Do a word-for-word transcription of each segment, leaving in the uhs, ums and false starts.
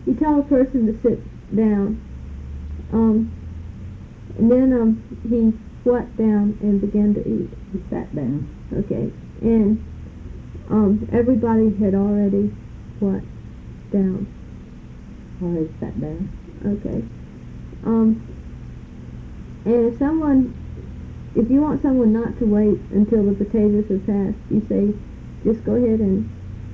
you tell a person to sit down, um, and then um, he sat down and began to eat. He sat down. Okay, and um, everybody had already what down. Already sat down. Okay. Um, and if someone, if you want someone not to wait until the potatoes are passed, you say, just go ahead and,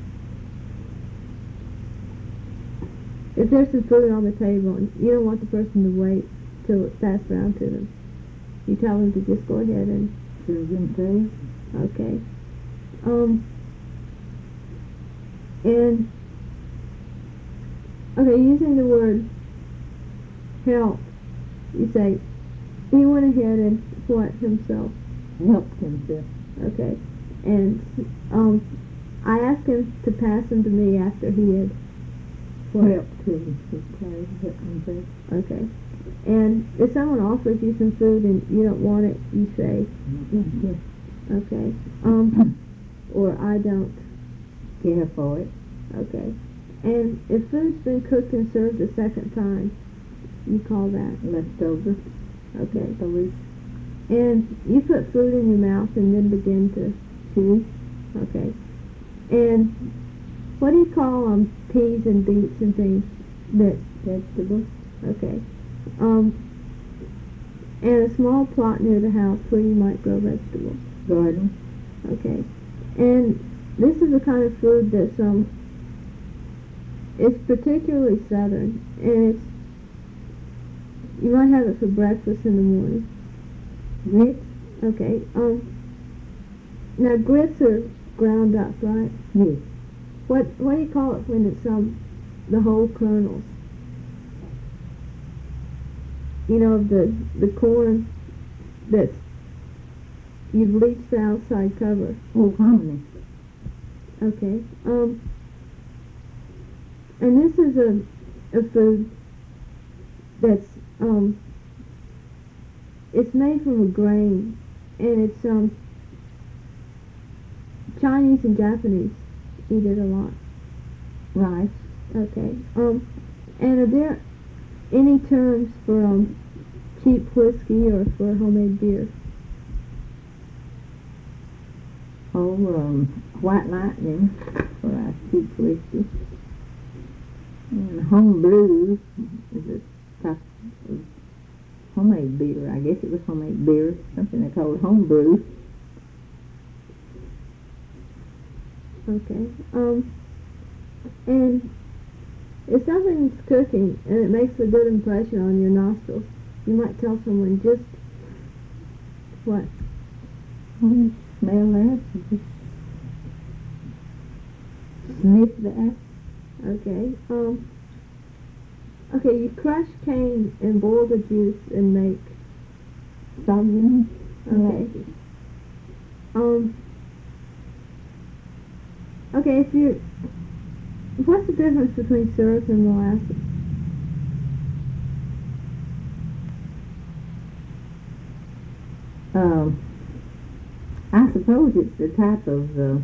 if there's some food on the table and you don't want the person to wait till it's passed around to them, you tell them to just go ahead and serve themselves. Okay. Um, and, okay, using the word help, you say, he went ahead and what himself? Helped himself. Okay. And, um, I asked him to pass them to me after he had what? Helped him. His clothes, helped himself. Okay. And if someone offers you some food and you don't want it, you say, Mm-hmm. okay, um, or I don't care for it. Okay. And if food's been cooked and served a second time, you call that leftover. Okay. Leftovers. And you put food in your mouth and then begin to chew. Okay. And what do you call um peas and beets and things? That vegetables. Okay. Um. And a small plot near the house where you might grow vegetables. Garden. Okay. And this is the kind of food that's um. It's particularly southern, and it's you might have it for breakfast in the morning. Grits. Okay. Um. Now grits are ground up, right? Yes. What what do you call it when it's um the whole kernels? You know, the the corn that's you've bleached the outside cover. Oh, hominy. Okay. Um. And this is a a food that's um. It's made from a grain, and it's um. Chinese and Japanese eat it a lot. Rice. Okay. Um. And are there any terms for um cheap whiskey or for homemade beer? Oh, um, White Lightning for our cheap whiskey. And home brew is a type of homemade beer. I guess it was homemade beer, something they called home brew. Okay. Um. And if something's cooking and it makes a good impression on your nostrils, you might tell someone just what? Oh, smell that. Just sniff that. Okay. Um. Okay, you crush cane and boil the juice and make. Sorghum. Okay. Um. Okay, if you. What's the difference between syrup and molasses? Um, I suppose it's the type of uh,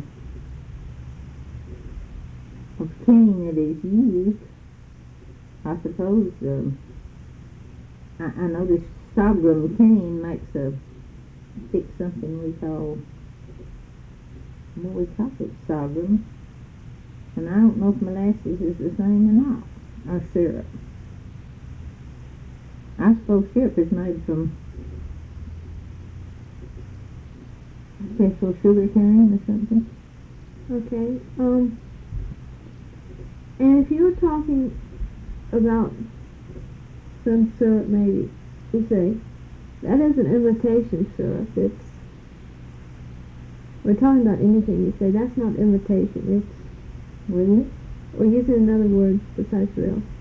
of cane that is used. I suppose um, I, I know this sorghum cane makes a fix something we call well, we call it sorghum, and I don't know if molasses is the same or not, or syrup. I suppose syrup is made from special sugar cane or something. Okay. Um. And if you were talking about some syrup, maybe you say that is an imitation syrup. It's we're talking about anything. You say that's not imitation. It's Really? or using another word besides real.